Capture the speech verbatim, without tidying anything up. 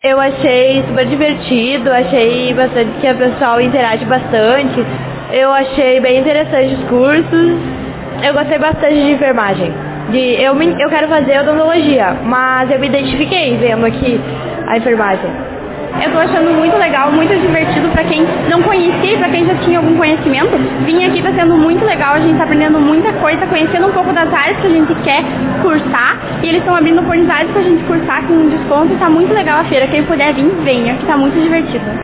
Eu achei super divertido, achei bastante que o pessoal interage bastante. Eu achei bem interessante os cursos. Eu gostei bastante de enfermagem. De, eu, me, eu quero fazer odontologia, mas eu me identifiquei vendo aqui a enfermagem. Eu tô achando muito legal, muito divertido pra quem não conhecia e pra quem já tinha algum conhecimento. Vim aqui, tá sendo muito legal, a gente tá aprendendo muita coisa, conhecendo um pouco das áreas que a gente quer cursar. E eles estão abrindo oportunidades pra gente cursar com desconto. Tá muito legal a feira, quem puder vir, venha, que tá muito divertido.